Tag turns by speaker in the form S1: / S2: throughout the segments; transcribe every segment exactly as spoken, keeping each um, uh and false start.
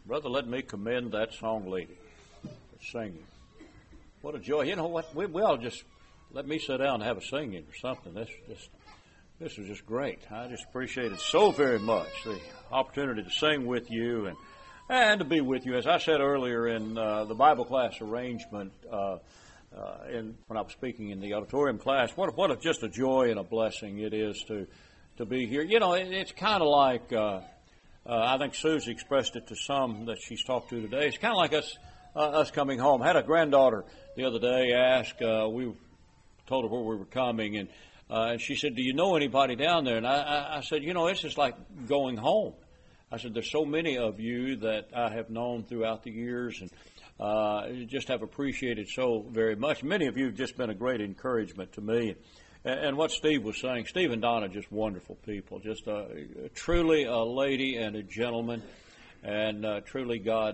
S1: Brother, let me commend that song lady for singing. What a joy. You know what? We, we all just let me sit down and have a singing or something. This just this was just great. I just appreciate it so very much, the opportunity to sing with you and and to be with you. As I said earlier in uh, the Bible class arrangement, uh, uh, in, when I was speaking in the auditorium class, what, what a, just a joy and a blessing it is to, to be here. You know, it, it's kind of like, uh, uh, I think Susie expressed it to some that she's talked to today. It's kind of like us uh, us coming home. I had a granddaughter the other day ask, uh, we told her where we were coming, and uh, and she said, do you know anybody down there? And I, I, I said, you know, it's just like going home. I said, there's so many of you that I have known throughout the years and uh, just have appreciated so very much. Many of you have just been a great encouragement to me. And, and what Steve was saying, Steve and Donna are just wonderful people, just a, truly a lady and a gentleman, and uh, truly God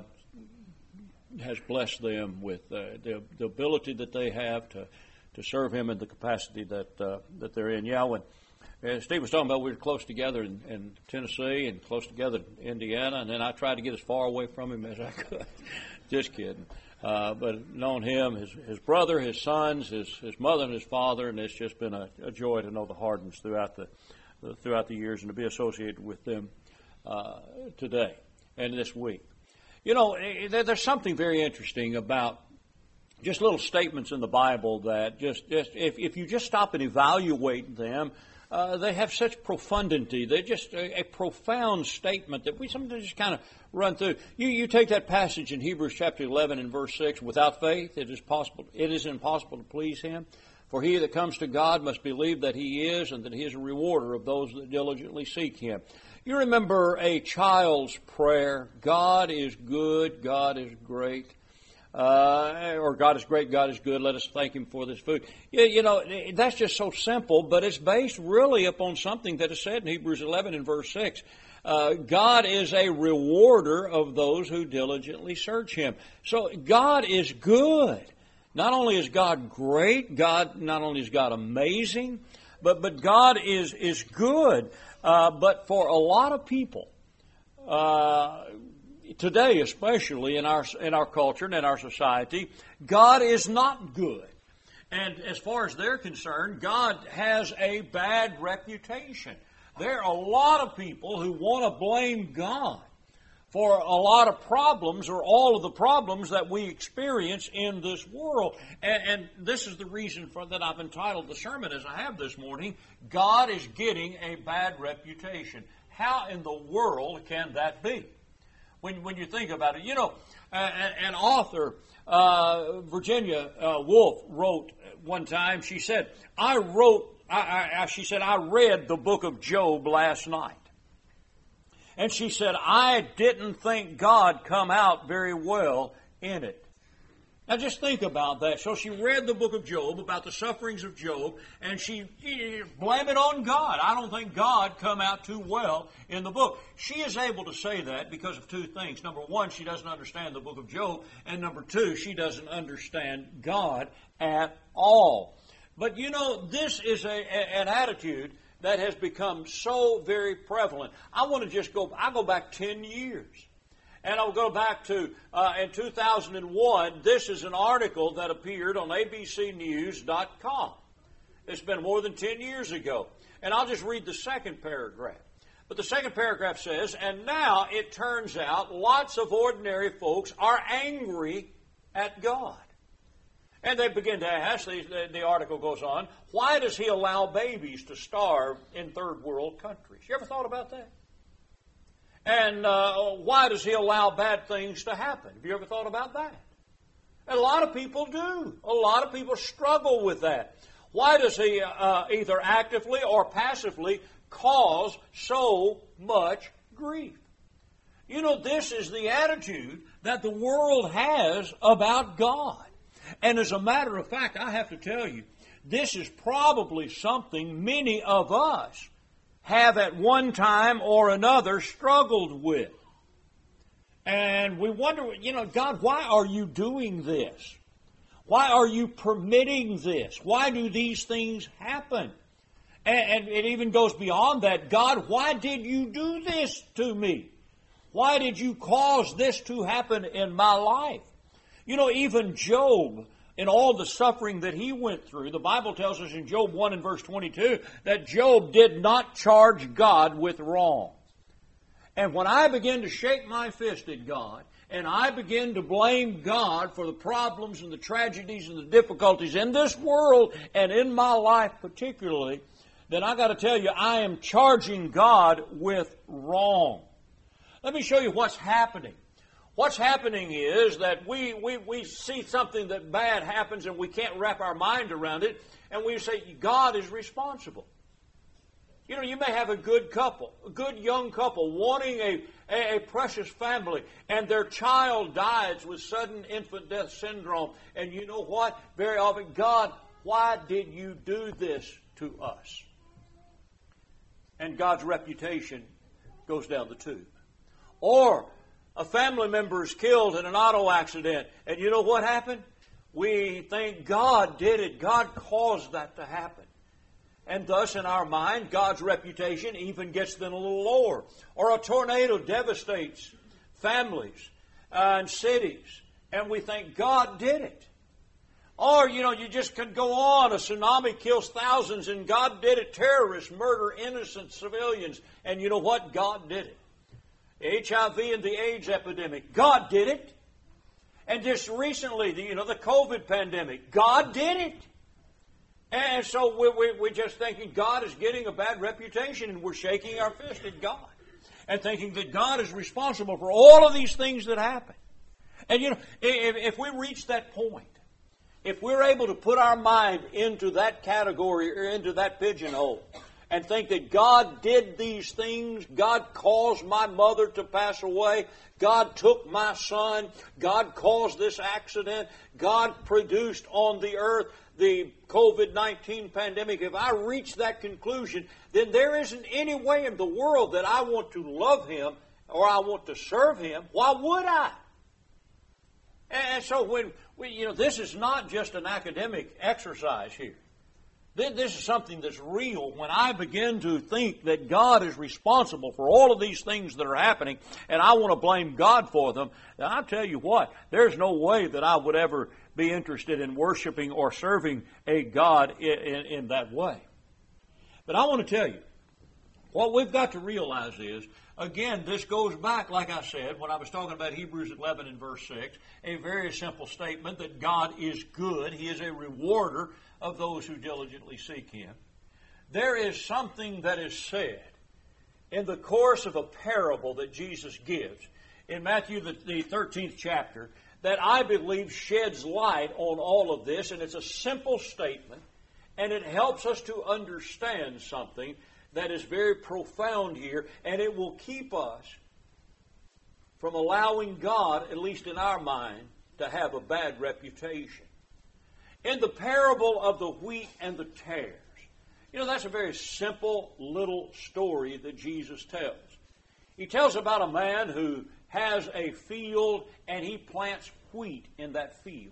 S1: has blessed them with uh, the, the ability that they have to, to serve Him in the capacity that uh, that they're in. Yeah, when uh, Steve was talking about we were close together in, in Tennessee and close together in Indiana, and then I tried to get as far away from him as I could. Just kidding. Uh, but known him, his his brother, his sons, his his mother, and his father, and it's just been a, a joy to know the Hardens throughout the, the throughout the years and to be associated with them uh, today and this week. You know, there's something very interesting about just little statements in the Bible that just, just if, if you just stop and evaluate them, uh, they have such profundity. They're just a, a profound statement that we sometimes just kind of run through. You, you take that passage in Hebrews chapter eleven and verse six, without faith it is possible, it is impossible to please Him. For he that comes to God must believe that He is, and that He is a rewarder of those that diligently seek Him. You remember a child's prayer, God is good, God is great, uh, or God is great, God is good, let us thank Him for this food. You, you know, that's just so simple, but it's based really upon something that is said in Hebrews eleven and verse six. Uh, God is a rewarder of those who diligently search Him. So God is good. Not only is God great, God not only is God amazing, but but God is is good. Uh, but for a lot of people uh, today, especially in our in our culture and in our society, God is not good. And as far as they're concerned, God has a bad reputation. There are a lot of people who want to blame God for a lot of problems or all of the problems that we experience in this world. And, and this is the reason for that I've entitled the sermon as I have this morning, God is getting a bad reputation. How in the world can that be? When, when you think about it, you know, an, an author, uh, Virginia uh, Woolf, wrote one time, she said, I wrote, I, I, she said, I read the book of Job last night. And she said, I didn't think God come out very well in it. Now just think about that. So she read the book of Job, about the sufferings of Job, and she blamed it on God. I don't think God come out too well in the book. She is able to say that because of two things. Number one, she doesn't understand the book of Job. And number two, she doesn't understand God at all. But you know, this is a, a, an attitude that has become so very prevalent. I want to just go, I'll go back ten years. And I'll go back to, uh, in two thousand one, this is an article that appeared on A B C news dot com. It's been more than ten years ago. And I'll just read the second paragraph. But the second paragraph says, and now it turns out lots of ordinary folks are angry at God. And they begin to ask, the, the article goes on, why does He allow babies to starve in third world countries? You ever thought about that? And uh, why does He allow bad things to happen? Have you ever thought about that? And a lot of people do. A lot of people struggle with that. Why does He uh, either actively or passively cause so much grief? You know, this is the attitude that the world has about God. And as a matter of fact, I have to tell you, this is probably something many of us have at one time or another struggled with. And we wonder, you know, God, why are you doing this? Why are you permitting this? Why do these things happen? And, and it even goes beyond that. God, why did you do this to me? Why did you cause this to happen in my life? You know, even Job, in all the suffering that he went through, the Bible tells us in Job one and verse twenty-two that Job did not charge God with wrong. And when I begin to shake my fist at God, and I begin to blame God for the problems and the tragedies and the difficulties in this world and in my life particularly, then I got to tell you, I am charging God with wrong. Let me show you what's happening. What's happening is that we, we, we see something that bad happens and we can't wrap our mind around it, and we say, God is responsible. You know, you may have a good couple, a good young couple, wanting a, a, a precious family, and their child dies with sudden infant death syndrome. And you know what? Very often, God, why did you do this to us? And God's reputation goes down the tube. Or a family member is killed in an auto accident, and you know what happened? We think God did it. God caused that to happen. And thus, in our mind, God's reputation even gets then a little lower. Or a tornado devastates families uh, and cities, and we think God did it. Or, you know, you just could go on. A tsunami kills thousands, and God did it. Terrorists murder innocent civilians, and you know what? God did it. H I V and the AIDS epidemic, God did it. And just recently, the, you know, the COVID pandemic, God did it. And so we, we, we're just thinking God is getting a bad reputation, and we're shaking our fist at God and thinking that God is responsible for all of these things that happen. And you know, if, if we reach that point, if we're able to put our mind into that category or into that pigeonhole and think that God did these things, God caused my mother to pass away, God took my son, God caused this accident, God produced on the earth the COVID nineteen pandemic, if I reach that conclusion, then there isn't any way in the world that I want to love Him or I want to serve Him. Why would I? And so when we, you know, this is not just an academic exercise here. This is something that's real. When I begin to think that God is responsible for all of these things that are happening, and I want to blame God for them, then I'll tell you what, there's no way that I would ever be interested in worshiping or serving a God in, in, in that way. But I want to tell you, what we've got to realize is, again, this goes back, like I said, when I was talking about Hebrews eleven and verse six, a very simple statement that God is good. He is a rewarder of those who diligently seek Him. There is something that is said in the course of a parable that Jesus gives in Matthew the, the thirteenth chapter that I believe sheds light on all of this, and it's a simple statement, and it helps us to understand something that is very profound here, and it will keep us from allowing God, at least in our mind, to have a bad reputation. In the parable of the wheat and the tares, you know, that's a very simple little story that Jesus tells. He tells about a man who has a field and he plants wheat in that field.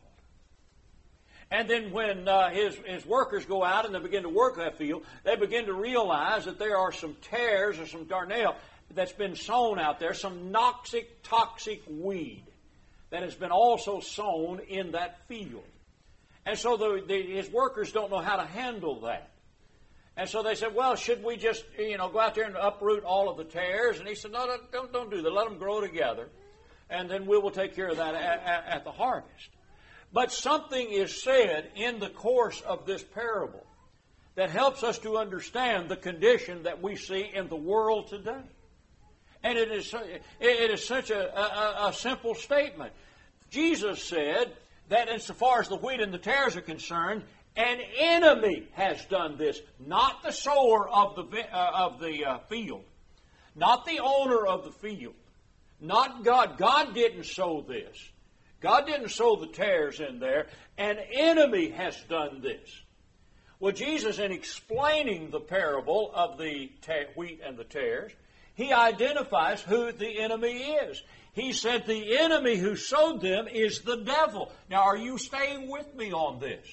S1: And then when uh, his, his workers go out and they begin to work that field, they begin to realize that there are some tares or some darnel that's been sown out there, some noxic, toxic weed that has been also sown in that field. And so the, the, his workers don't know how to handle that. And so they said, well, should we just, you know, go out there and uproot all of the tares? And he said, no, don't, don't do that. Let them grow together. And then we will take care of that at, at, at the harvest. But something is said in the course of this parable that helps us to understand the condition that we see in the world today. And it is, it is such a, a, a simple statement. Jesus said that insofar as the wheat and the tares are concerned, an enemy has done this, not the sower of the, uh, of the uh, field, not the owner of the field, not God. God didn't sow this. God didn't sow the tares in there. An enemy has done this. Well, Jesus, in explaining the parable of the ta- wheat and the tares, He identifies who the enemy is. He said the enemy who sowed them is the devil. Now, are you staying with me on this?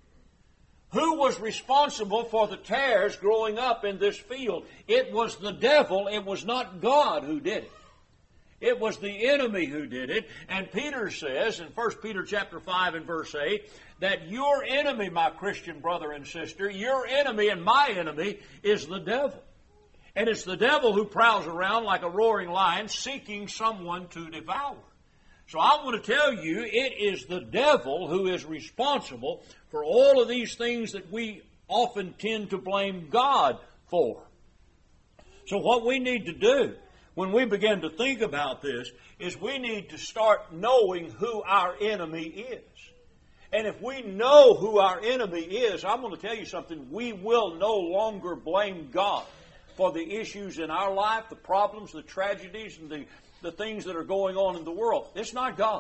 S1: Who was responsible for the tares growing up in this field? It was the devil. It was not God who did it. It was the enemy who did it. And Peter says in First Peter chapter five and verse eight that your enemy, my Christian brother and sister, your enemy and my enemy is the devil. And it's the devil who prowls around like a roaring lion seeking someone to devour. So I want to tell you, it is the devil who is responsible for all of these things that we often tend to blame God for. So what we need to do when we begin to think about this is we need to start knowing who our enemy is. And if we know who our enemy is, I'm going to tell you something, we will no longer blame God for the issues in our life, the problems, the tragedies, and the, the things that are going on in the world. It's not God.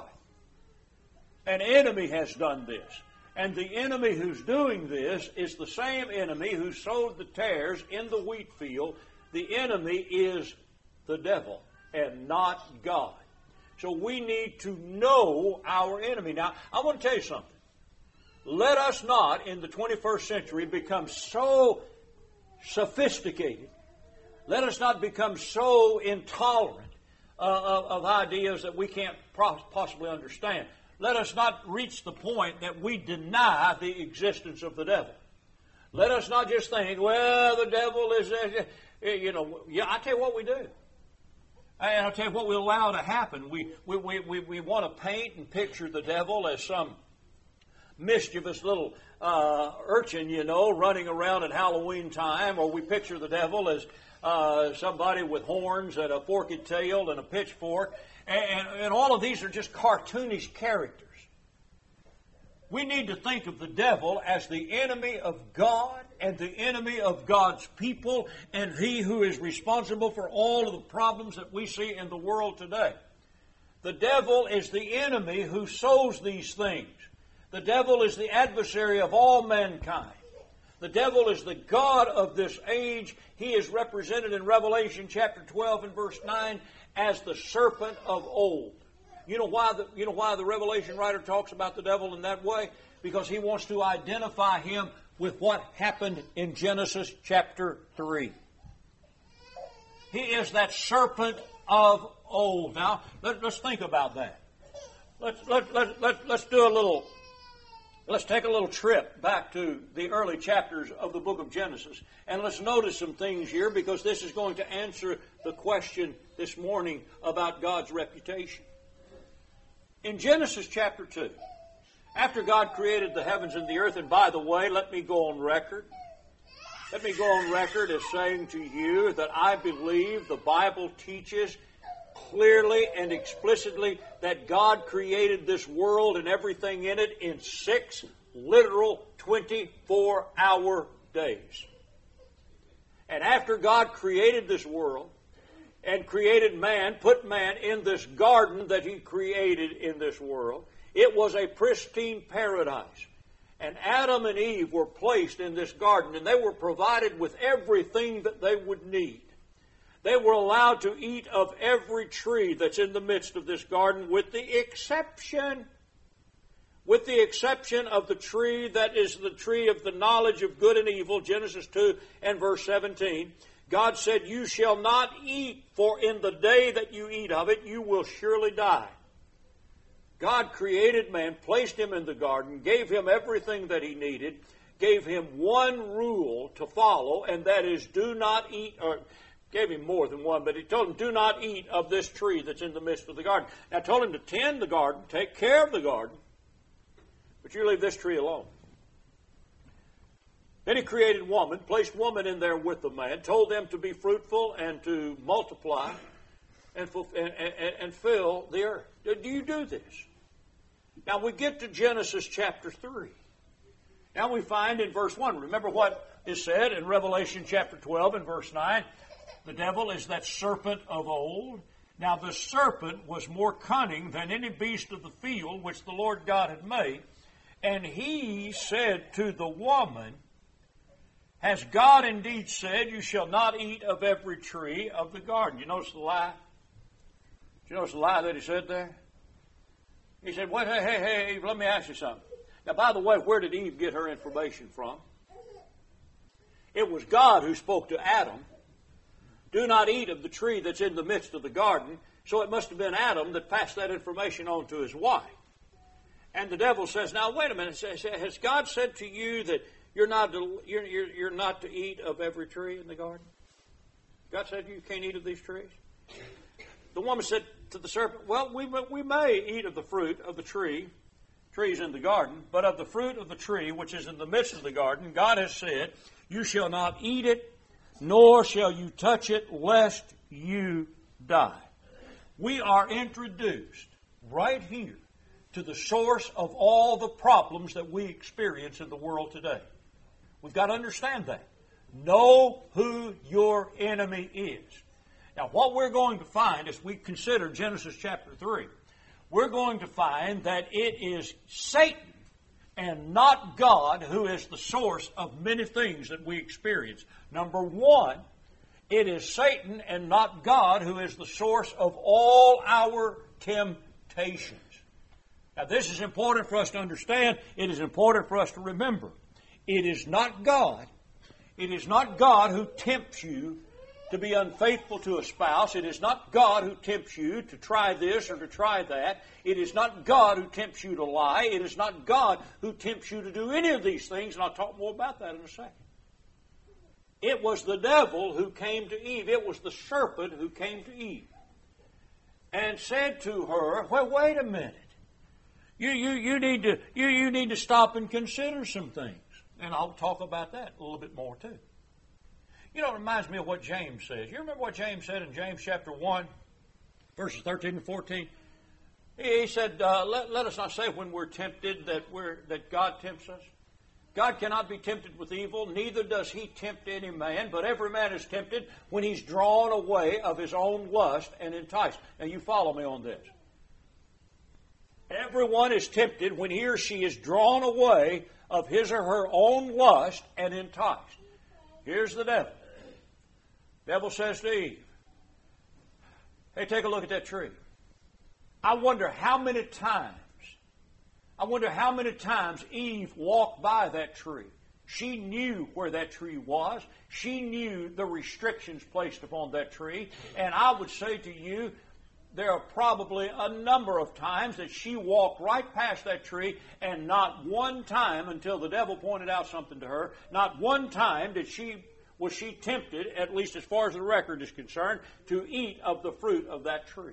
S1: An enemy has done this. And the enemy who's doing this is the same enemy who sowed the tares in the wheat field. The enemy is the devil and not God. So we need to know our enemy. Now, I want to tell you something. Let us not, in the twenty-first century, become so sophisticated. Let us not become so intolerant uh, of, of ideas that we can't possibly understand. Let us not reach the point that we deny the existence of the devil. Let us not just think, well, the devil is, uh, you know, yeah, I tell you what we do. And I'll tell you what we allow to happen. We, we, we, we, we want to paint and picture the devil as some mischievous little uh, urchin, you know, running around at Halloween time, or we picture the devil as uh, somebody with horns and a forked tail and a pitchfork, and, and, and all of these are just cartoonish characters. We need to think of the devil as the enemy of God and the enemy of God's people, and he who is responsible for all of the problems that we see in the world today. The devil is the enemy who sows these things. The devil is the adversary of all mankind. The devil is the god of this age. He is represented in Revelation chapter twelve and verse nine as the serpent of old. You know why the, you know why the Revelation writer talks about the devil in that way? Because he wants to identify him with what happened in Genesis chapter three. He is that serpent of old. Now, let, let's think about that. Let's, let, let, let, let's do a little... Let's take a little trip back to the early chapters of the book of Genesis, and let's notice some things here, because this is going to answer the question this morning about God's reputation. In Genesis chapter two, after God created the heavens and the earth, and by the way, let me go on record. Let me go on record as saying to you that I believe the Bible teaches clearly and explicitly that God created this world and everything in it in six literal twenty-four hour days. And after God created this world and created man, put man in this garden that he created in this world, it was a pristine paradise. And Adam and Eve were placed in this garden, and they were provided with everything that they would need. They were allowed to eat of every tree that's in the midst of this garden, with the exception, with the exception of the tree that is the tree of the knowledge of good and evil, Genesis two and verse seventeen. God said, "You shall not eat, for in the day that you eat of it, you will surely die." God created man, placed him in the garden, gave him everything that he needed, gave him one rule to follow, and that is, do not eat, or gave him more than one, but he told him, do not eat of this tree that's in the midst of the garden. Now, told him to tend the garden, take care of the garden, but you leave this tree alone. Then he created woman, placed woman in there with the man, told them to be fruitful and to multiply and, and, and, and fill the earth. Do you do this? Now, we get to Genesis chapter three. Now we find in verse one, remember what is said in Revelation chapter twelve and verse nine? The devil is that serpent of old. Now the serpent was more cunning than any beast of the field which the Lord God had made. And he said to the woman, has God indeed said, you shall not eat of every tree of the garden? You notice the lie? Did you notice the lie that he said there? He said, well, hey, hey, hey, Eve, let me ask you something. Now, by the way, where did Eve get her information from? It was God who spoke to Adam. Do not eat of the tree that's in the midst of the garden. So it must have been Adam that passed that information on to his wife. And the devil says, now wait a minute, has God said to you that you're not to, you're, you're, you're not to eat of every tree in the garden? God said you can't eat of these trees? The woman said to the serpent, well, we, we may eat of the fruit of the tree, trees in the garden, but of the fruit of the tree which is in the midst of the garden, God has said, you shall not eat it, nor shall you touch it, lest you die. We are introduced right here to the source of all the problems that we experience in the world today. We've got to understand that. Know who your enemy is. Now, what we're going to find as we consider Genesis chapter three, we're going to find that it is Satan and not God who is the source of many things that we experience. Number one, it is Satan and not God who is the source of all our temptations. Now, this is important for us to understand. It is important for us to remember. It is not God. It is not God who tempts you to be unfaithful to a spouse. It is not God who tempts you to try this or to try that. It is not God who tempts you to lie. It is not God who tempts you to do any of these things, and I'll talk more about that in a second. It was the devil who came to Eve. It was the serpent who came to Eve and said to her, well, wait a minute. You, you, you, need to, you, you need to stop and consider some things. And I'll talk about that a little bit more too. You know, it reminds me of what James says. You remember what James said in James chapter one, verses thirteen and fourteen? He said, uh, let, let us not say when we're tempted that, we're, that God tempts us. God cannot be tempted with evil, neither does he tempt any man, but every man is tempted when he's drawn away of his own lust and enticed. Now you follow me on this. Everyone is tempted when he or she is drawn away of his or her own lust and enticed. Here's the devil. The devil says to Eve, hey, take a look at that tree. I wonder how many times, I wonder how many times Eve walked by that tree. She knew where that tree was. She knew the restrictions placed upon that tree. And I would say to you, there are probably a number of times that she walked right past that tree, and not one time, until the devil pointed out something to her, not one time did she was she tempted, at least as far as the record is concerned, to eat of the fruit of that tree.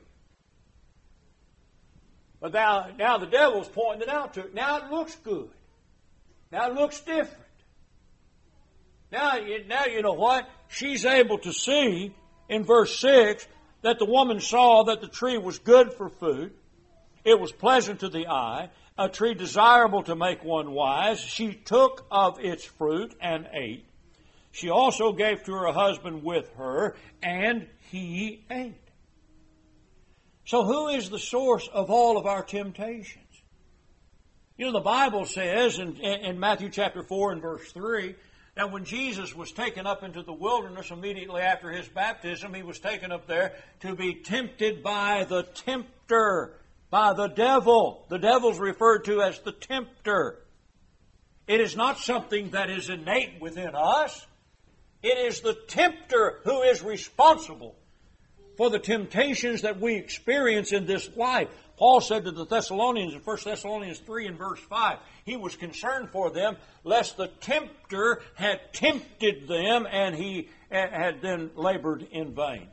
S1: But now, now the devil's pointing it out to her. Now it looks good. Now it looks different. Now, now you know what? She's able to see in verse six that the woman saw that the tree was good for food. It was pleasant to the eye, a tree desirable to make one wise. She took of its fruit and ate. She also gave to her husband with her, and he ate. So who is the source of all of our temptations? You know, the Bible says in, in Matthew chapter four and verse three, that when Jesus was taken up into the wilderness immediately after his baptism, he was taken up there to be tempted by the tempter, by the devil. The devil's referred to as the tempter. It is not something that is innate within us. It is the tempter who is responsible for the temptations that we experience in this life. Paul said to the Thessalonians in First Thessalonians three and verse five, he was concerned for them lest the tempter had tempted them and he had then labored in vain.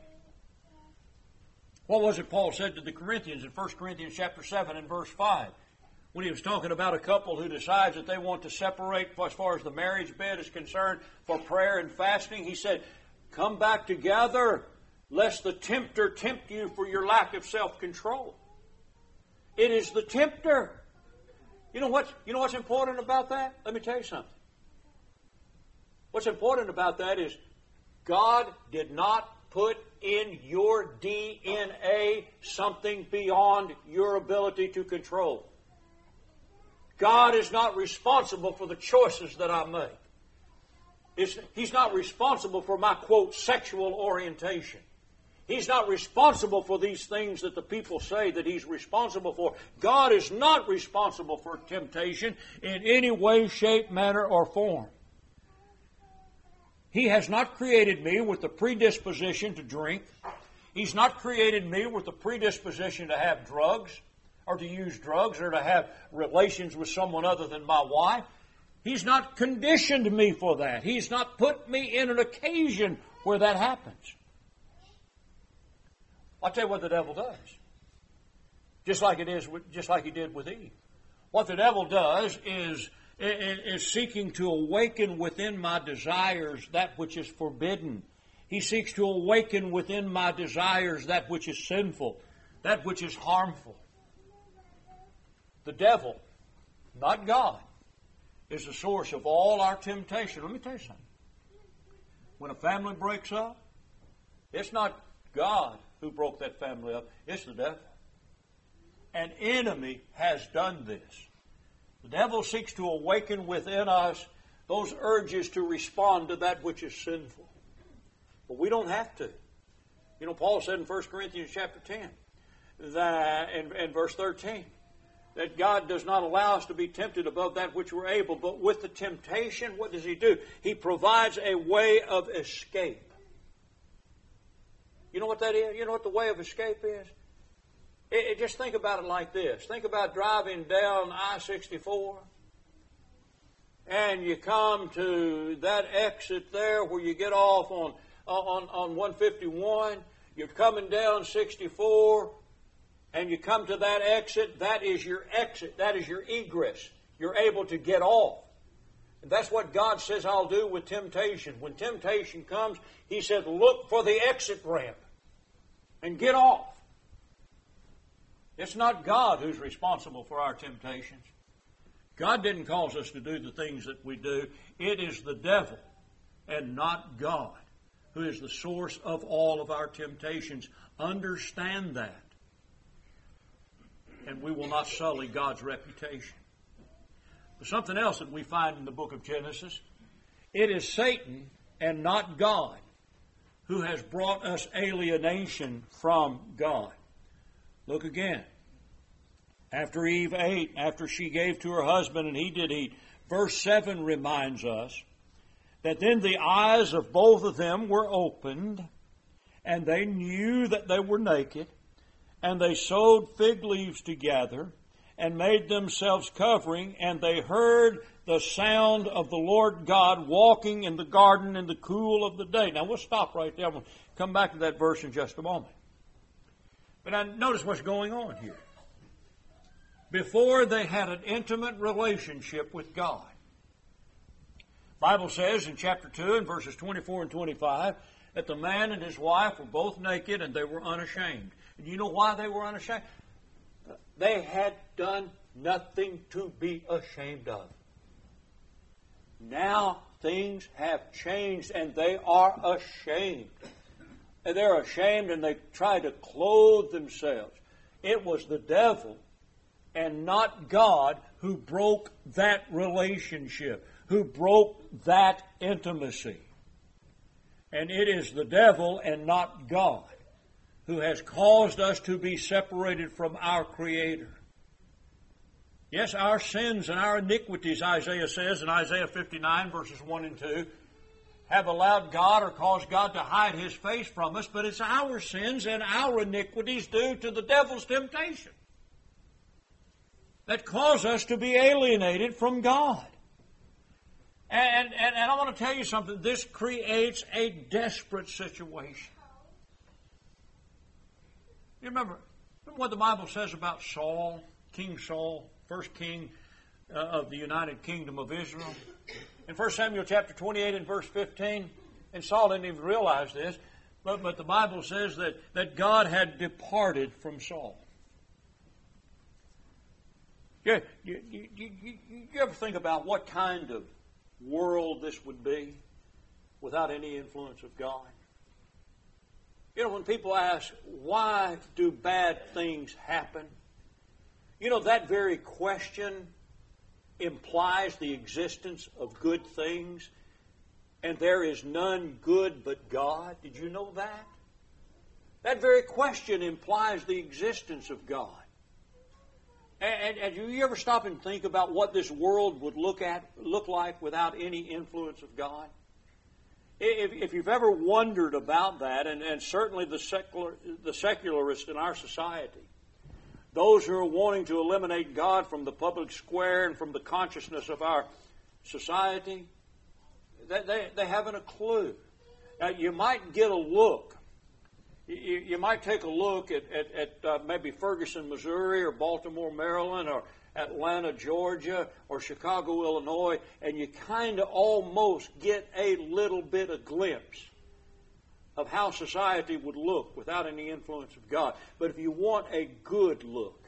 S1: What was it Paul said to the Corinthians in First Corinthians chapter seven and verse five? When he was talking about a couple who decides that they want to separate as far as the marriage bed is concerned for prayer and fasting, he said, come back together lest the tempter tempt you for your lack of self-control. It is the tempter. You know what? You know what's important about that? Let me tell you something. What's important about that is God did not put in your D N A something beyond your ability to control. God is not responsible for the choices that I make. It's, he's not responsible for my, quote, sexual orientation. He's not responsible for these things that the people say that He's responsible for. God is not responsible for temptation in any way, shape, manner, or form. He has not created me with the predisposition to drink. He's not created me with a predisposition to have drugs or to use drugs or to have relations with someone other than my wife. He's not conditioned me for that. He's not put me in an occasion where that happens. I'll tell you what the devil does. Just like it is, just like he did with Eve. What the devil does is, is seeking to awaken within my desires that which is forbidden. He seeks to awaken within my desires that which is sinful, that which is harmful. The devil, not God, is the source of all our temptation. Let me tell you something. When a family breaks up, it's not God who broke that family up. It's the devil. An enemy has done this. The devil seeks to awaken within us those urges to respond to that which is sinful. But we don't have to. You know, Paul said in First Corinthians chapter ten, that, and, and verse thirteen, that God does not allow us to be tempted above that which we're able, but with the temptation, what does He do? He provides a way of escape. You know what that is? You know what the way of escape is? It, it, just think about it like this. Think about driving down I sixty-four, and you come to that exit there where you get off on, on, on one fifty-one. You're coming down sixty-four, and you come to that exit. That is your exit. That is your egress. You're able to get off. And that's what God says I'll do with temptation. When temptation comes, He said, look for the exit ramp and get off. It's not God who's responsible for our temptations. God didn't cause us to do the things that we do. It is the devil and not God who is the source of all of our temptations. Understand that. And we will not sully God's reputation. But something else that we find in the book of Genesis, it is Satan and not God who has brought us alienation from God. Look again. After Eve ate, after she gave to her husband and he did eat, verse seven reminds us that then the eyes of both of them were opened, and they knew that they were naked, and they sewed fig leaves together and made themselves covering, and they heard the sound of the Lord God walking in the garden in the cool of the day. Now we'll stop right there. We'll come back to that verse in just a moment. But now notice what's going on here. Before they had an intimate relationship with God. The Bible says in chapter two and verses twenty-four and twenty-five that the man and his wife were both naked and they were unashamed. And you know why they were unashamed? They had done nothing to be ashamed of. Now things have changed and they are ashamed. And they're ashamed and they try to clothe themselves. It was the devil and not God who broke that relationship, who broke that intimacy. And it is the devil and not God who has caused us to be separated from our Creator. Yes, our sins and our iniquities, Isaiah says in Isaiah fifty-nine, verses one and two, have allowed God or caused God to hide His face from us, but it's our sins and our iniquities due to the devil's temptation that cause us to be alienated from God. And, and, and I want to tell you something. This creates a desperate situation. You remember, remember what the Bible says about Saul, King Saul, first king uh, of the United Kingdom of Israel? In First Samuel chapter twenty-eight and verse fifteen, and Saul didn't even realize this, but, but the Bible says that, that God had departed from Saul. You, you, you, you, you ever think about what kind of world this would be without any influence of God? You know, when people ask, why do bad things happen? You know, that very question implies the existence of good things, and there is none good but God. Did you know that? That very question implies the existence of God. And, and, and do you ever stop and think about what this world would look at, look like without any influence of God? If, if you've ever wondered about that, and, and certainly the secular, the secularists in our society, those who are wanting to eliminate God from the public square and from the consciousness of our society, they, they, they haven't a clue. Now, you might get a look. You, you might take a look at, at, at uh, maybe Ferguson, Missouri, or Baltimore, Maryland, or Atlanta, Georgia, or Chicago, Illinois, and you kind of almost get a little bit of glimpse of how society would look without any influence of God. But if you want a good look,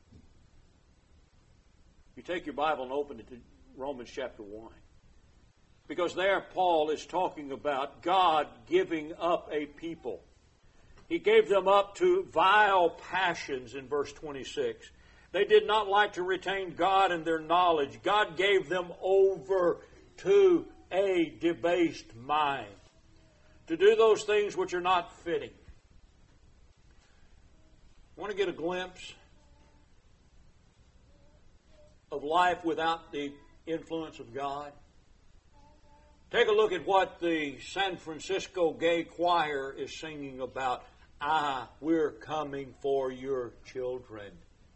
S1: you take your Bible and open it to Romans chapter one. Because there Paul is talking about God giving up a people. He gave them up to vile passions in verse twenty-six. They did not like to retain God in their knowledge. God gave them over to a debased mind, to do those things which are not fitting. Want to get a glimpse of life without the influence of God? Take a look at what the San Francisco Gay Choir is singing about. Ah, we're coming for your children.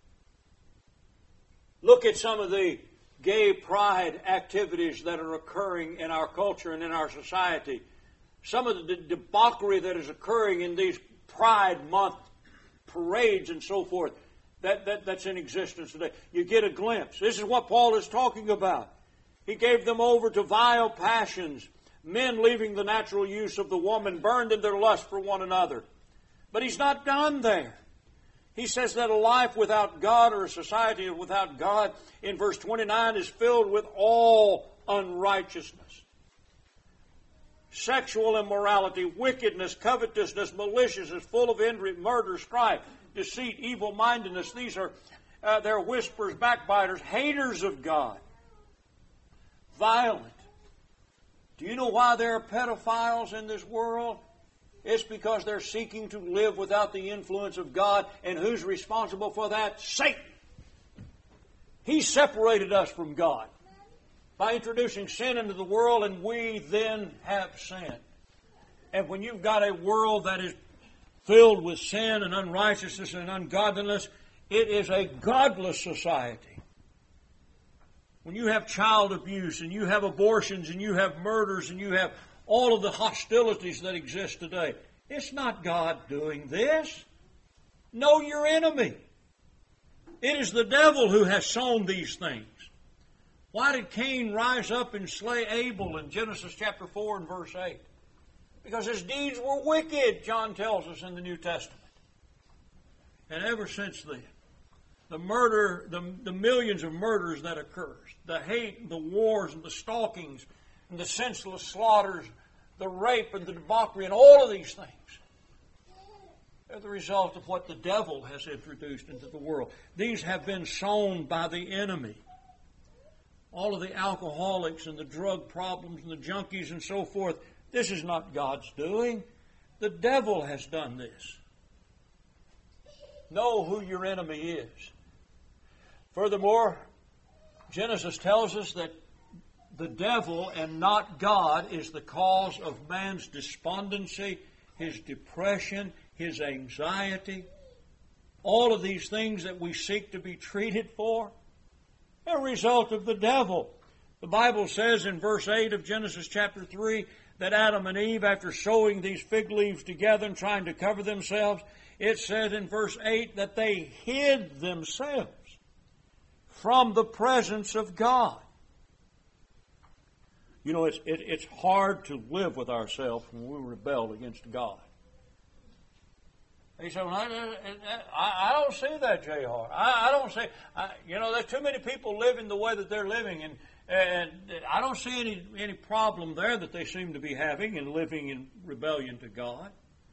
S1: Look at some of the gay pride activities that are occurring in our culture and in our society. Some of the debauchery that is occurring in these Pride Month parades and so forth, that, that, that's in existence today. You get a glimpse. This is what Paul is talking about. He gave them over to vile passions, men leaving the natural use of the woman, burned in their lust for one another. But he's not done there. He says that a life without God, or a society without God, in verse twenty-nine, is filled with all unrighteousness. Sexual immorality, wickedness, covetousness, maliciousness, full of envy, murder, strife, deceit, evil-mindedness. These are, uh, they're whisperers, backbiters, haters of God. Violent. Do you know why there are pedophiles in this world? It's because they're seeking to live without the influence of God. And who's responsible for that? Satan. He separated us from God by introducing sin into the world, and we then have sin. And when you've got a world that is filled with sin and unrighteousness and ungodliness, it is a godless society. When you have child abuse, and you have abortions, and you have murders, and you have all of the hostilities that exist today, it's not God doing this. Know your enemy. It is the devil who has sown these things. Why did Cain rise up and slay Abel in Genesis chapter four and verse eight? Because his deeds were wicked, John tells us in the New Testament. And ever since then, the murder, the, the millions of murders that occurs, the hate, the wars, and the stalkings, and the senseless slaughters, the rape and the debauchery, and all of these things are the result of what the devil has introduced into the world. These have been sown by the enemy. All of the alcoholics and the drug problems and the junkies and so forth, this is not God's doing. The devil has done this. Know who your enemy is. Furthermore, Genesis tells us that the devil and not God is the cause of man's despondency, his depression, his anxiety. All of these things that we seek to be treated for are a result of the devil. The Bible says in verse eight of Genesis chapter three that Adam and Eve, after sewing these fig leaves together and trying to cover themselves, it said in verse eight that they hid themselves from the presence of God. You know, it's it, it's hard to live with ourselves when we rebel against God. He said, well, I, I, I don't see that, J R. I, I don't see, I, you know, there's too many people living the way that they're living, and and I don't see any any problem there that they seem to be having in living in rebellion to God.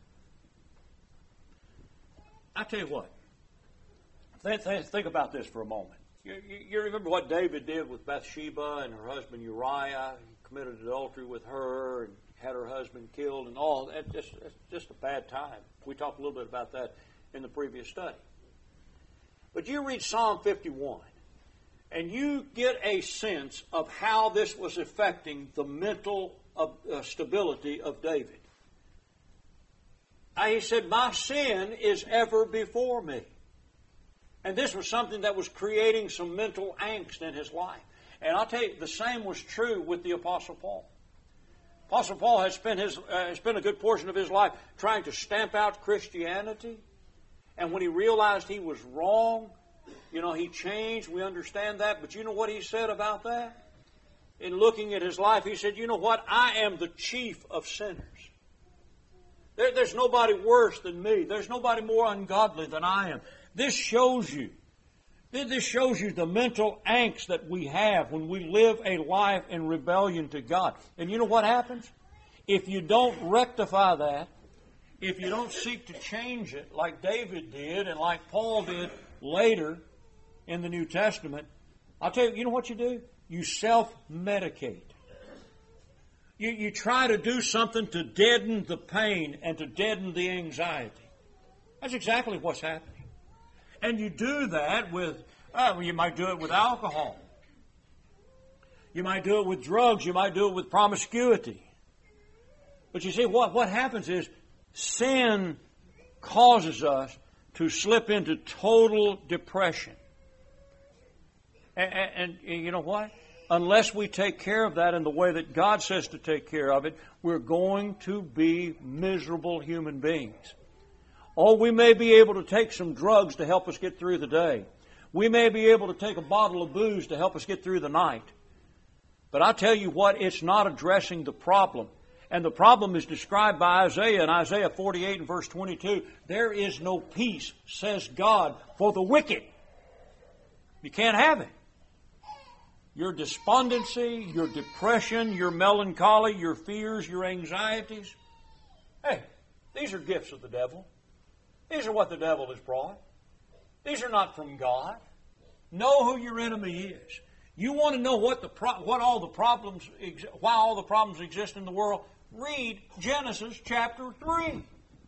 S1: I tell you what, think, think, think about this for a moment. You, you, you remember what David did with Bathsheba and her husband Uriah? He committed adultery with her and had her husband killed and all. That just, that's just a bad time. We talked a little bit about that in the previous study. But you read Psalm fifty-one, and you get a sense of how this was affecting the mental of uh, stability of David. Uh, he said, my sin is ever before me. And this was something that was creating some mental angst in his life. And I'll tell you, the same was true with the Apostle Paul. Apostle Paul had spent, his, uh, spent a good portion of his life trying to stamp out Christianity. And when he realized he was wrong, you know, he changed. We understand that. But you know what he said about that? In looking at his life, he said, you know what? I am the chief of sinners. There, there's nobody worse than me. There's nobody more ungodly than I am. This shows you. This shows you the mental angst that we have when we live a life in rebellion to God. And you know what happens? If you don't rectify that, if you don't seek to change it like David did and like Paul did later in the New Testament, I'll tell you, you know what you do? You self-medicate. You, you try to do something to deaden the pain and to deaden the anxiety. That's exactly what's happening. And you do that with, uh, you might do it with alcohol. You might do it with drugs. You might do it with promiscuity. But you see, what, what happens is sin causes us to slip into total depression. And, and, and you know what? Unless we take care of that in the way that God says to take care of it, we're going to be miserable human beings. Oh, we may be able to take some drugs to help us get through the day. We may be able to take a bottle of booze to help us get through the night. But I tell you what, it's not addressing the problem. And the problem is described by Isaiah in Isaiah forty-eight and verse twenty-two. There is no peace, says God, for the wicked. You can't have it. Your despondency, your depression, your melancholy, your fears, your anxieties. Hey, these are gifts of the devil. These are what the devil has brought. These are not from God. Know who your enemy is. You want to know what the pro- what all the problems ex- why all the problems exist in the world? Read Genesis chapter three.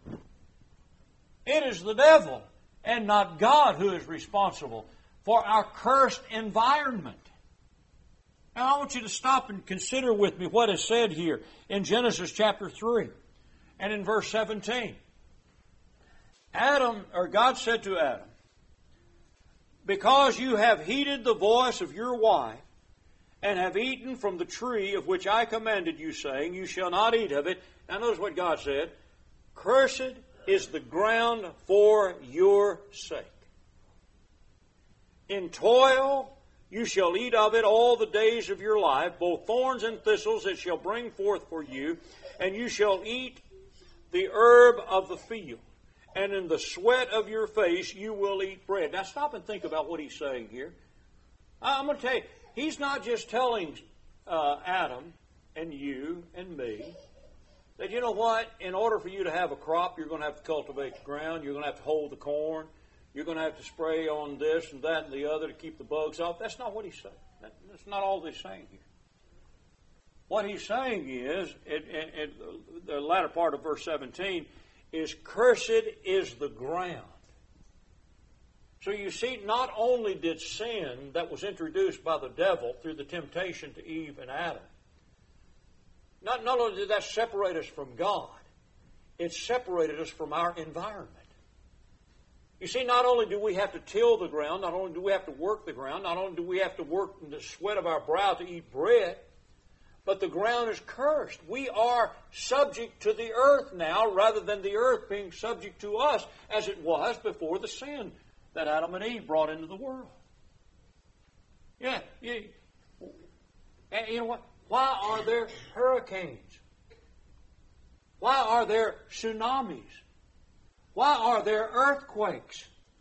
S1: It is the devil and not God who is responsible for our cursed environment. Now I want you to stop and consider with me what is said here in Genesis chapter three and in verse seventeen. Adam, or God said to Adam, because you have heeded the voice of your wife, and have eaten from the tree of which I commanded you, saying, you shall not eat of it. Now notice what God said. Cursed is the ground for your sake. In toil you shall eat of it all the days of your life. Both thorns and thistles it shall bring forth for you. And you shall eat the herb of the field. And in the sweat of your face you will eat bread. Now stop and think about what he's saying here. I'm going to tell you, he's not just telling uh, Adam and you and me that, you know what, in order for you to have a crop, you're going to have to cultivate the ground, you're going to have to hold the corn, you're going to have to spray on this and that and the other to keep the bugs off. That's not what he's saying. That, that's not all he's saying here. What he's saying is, in, in, in the latter part of verse seventeen, is cursed is the ground. So you see, not only did sin that was introduced by the devil through the temptation to Eve and Adam, not, not only did that separate us from God, it separated us from our environment. You see, not only do we have to till the ground, not only do we have to work the ground, not only do we have to work in the sweat of our brow to eat bread, but the ground is cursed. We are subject to the earth now rather than the earth being subject to us as it was before the sin that Adam and Eve brought into the world. Yeah, yeah. And you know what? Why are there hurricanes? Why are there tsunamis? Why are there earthquakes?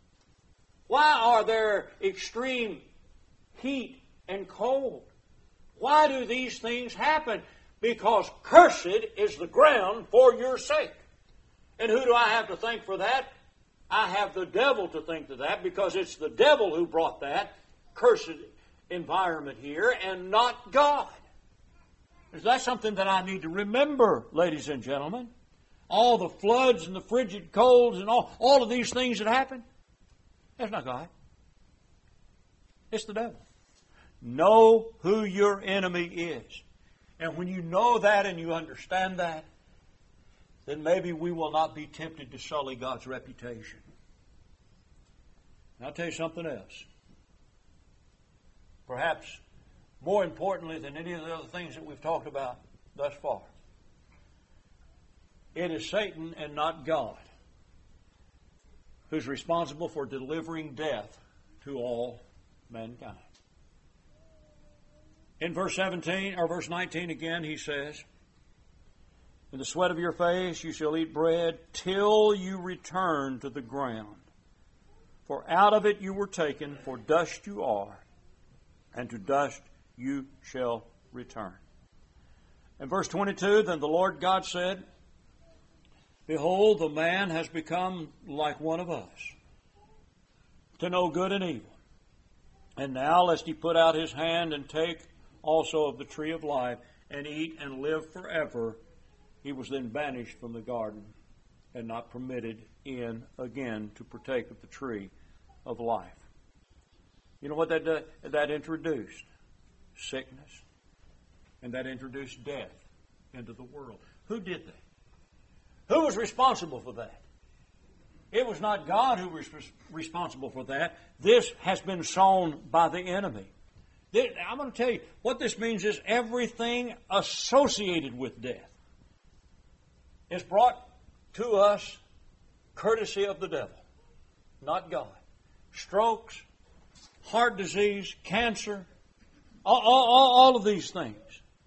S1: Why are there extreme heat and cold? Why do these things happen? Because cursed is the ground for your sake. And who do I have to thank for that? I have the devil to thank for that, because it's the devil who brought that cursed environment here and not God. Is that something that I need to remember, ladies and gentlemen? All the floods and the frigid colds and all, all of these things that happen, that's not God. It's the devil. Know who your enemy is. And when you know that and you understand that, then maybe we will not be tempted to sully God's reputation. And I'll tell you something else. Perhaps more importantly than any of the other things that we've talked about thus far, it is Satan and not God who's responsible for delivering death to all mankind. In verse seventeen, or verse nineteen again, he says, "In the sweat of your face you shall eat bread till you return to the ground. For out of it you were taken, for dust you are, and to dust you shall return." In verse twenty-two, "Then the Lord God said, Behold, the man has become like one of us, to know good and evil. And now lest he put out his hand and take also of the tree of life, and eat and live forever, he was then banished from the garden, and not permitted in again to partake of the tree of life." You know what that did? That introduced sickness, and that introduced death into the world. Who did that? Who was responsible for that? It was not God who was responsible for that. This has been sown by the enemy. I'm going to tell you, what this means is everything associated with death is brought to us courtesy of the devil, not God. Strokes, heart disease, cancer, all, all, all of these things.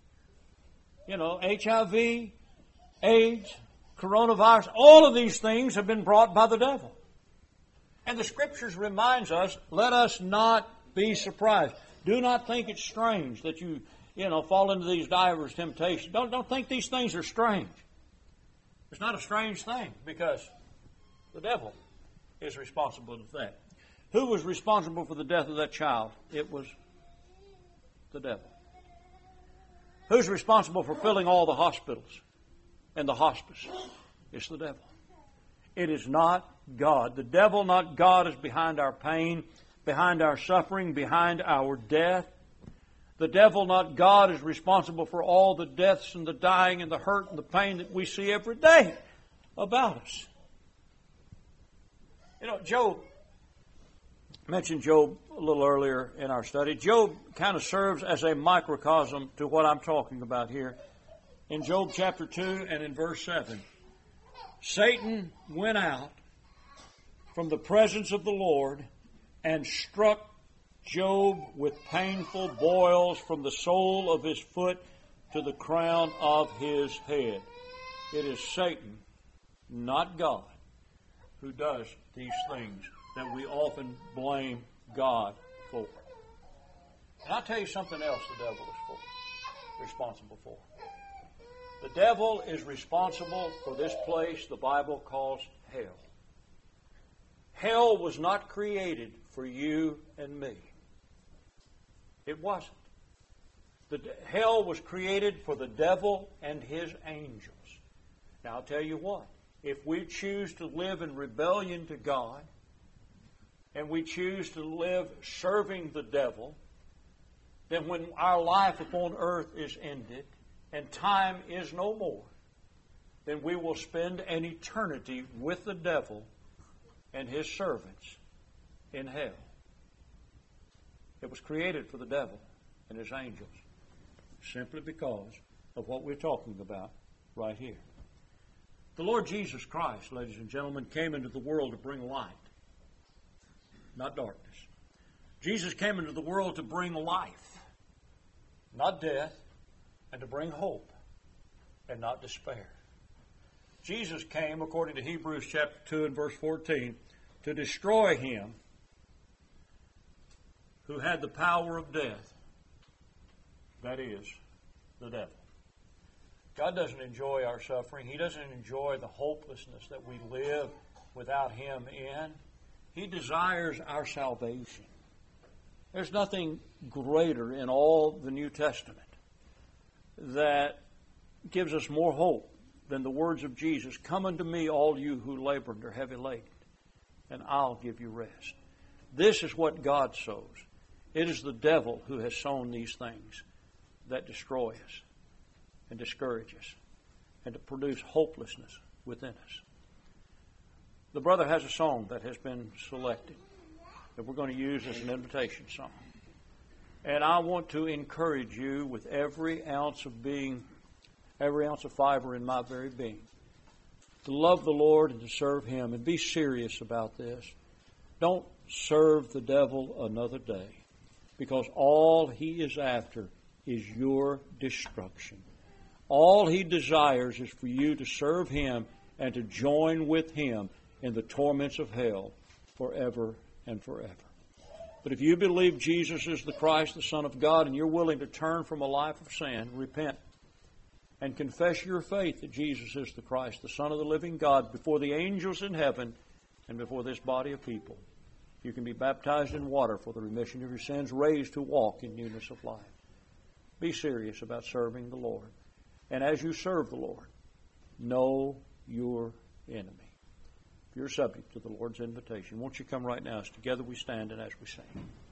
S1: You know, H I V, AIDS, coronavirus, all of these things have been brought by the devil. And the Scriptures reminds us, let us not be surprised. Do not think it's strange that you, you know, fall into these divers temptations. Don't, don't think these things are strange. It's not a strange thing because the devil is responsible for that. Who was responsible for the death of that child? It was the devil. Who's responsible for filling all the hospitals and the hospice? It's the devil. It is not God. The devil, not God, is behind our pain, behind our suffering, behind our death. The devil, not God, is responsible for all the deaths and the dying and the hurt and the pain that we see every day about us. You know, Job, I mentioned Job a little earlier in our study. Job kind of serves as a microcosm to what I'm talking about here. In Job chapter two and in verse seven, Satan went out from the presence of the Lord and struck Job with painful boils from the sole of his foot to the crown of his head. It is Satan, not God, who does these things that we often blame God for. And I'll tell you something else the devil is for, responsible for. The devil is responsible for this place the Bible calls hell. Hell was not created for you and me. It wasn't. The hell was created for the devil and his angels. Now I'll tell you what. If we choose to live in rebellion to God, and we choose to live serving the devil, then when our life upon earth is ended, and time is no more, then we will spend an eternity with the devil and his servants in hell. It was created for the devil and his angels simply because of what we're talking about right here. The Lord Jesus Christ, ladies and gentlemen, came into the world to bring light, not darkness. Jesus came into the world to bring life, not death, and to bring hope and not despair. Jesus came, according to Hebrews chapter two and verse fourteen, to destroy him who had the power of death, that is, the devil. God doesn't enjoy our suffering. He doesn't enjoy the hopelessness that we live without Him in. He desires our salvation. There's nothing greater in all the New Testament that gives us more hope than the words of Jesus. Come unto me, all you who labor and are heavy laden, and I'll give you rest. This is what God sows. It is the devil who has sown these things that destroy us. and discourage us and to produce hopelessness within us. The brother has a song that has been selected that we're going to use as an invitation song. And I want to encourage you with every ounce of being, every ounce of fiber in my very being, to love the Lord and to serve Him, and be serious about this. Don't serve the devil another day, because all he is after is your destruction. All he desires is for you to serve him and to join with him in the torments of hell forever and forever. But if you believe Jesus is the Christ, the Son of God, and you're willing to turn from a life of sin, repent, and confess your faith that Jesus is the Christ, the Son of the living God, before the angels in heaven and before this body of people, you can be baptized in water for the remission of your sins, raised to walk in newness of life. Be serious about serving the Lord. And as you serve the Lord, know your enemy. If you're subject to the Lord's invitation, won't you come right now as together we stand and as we sing.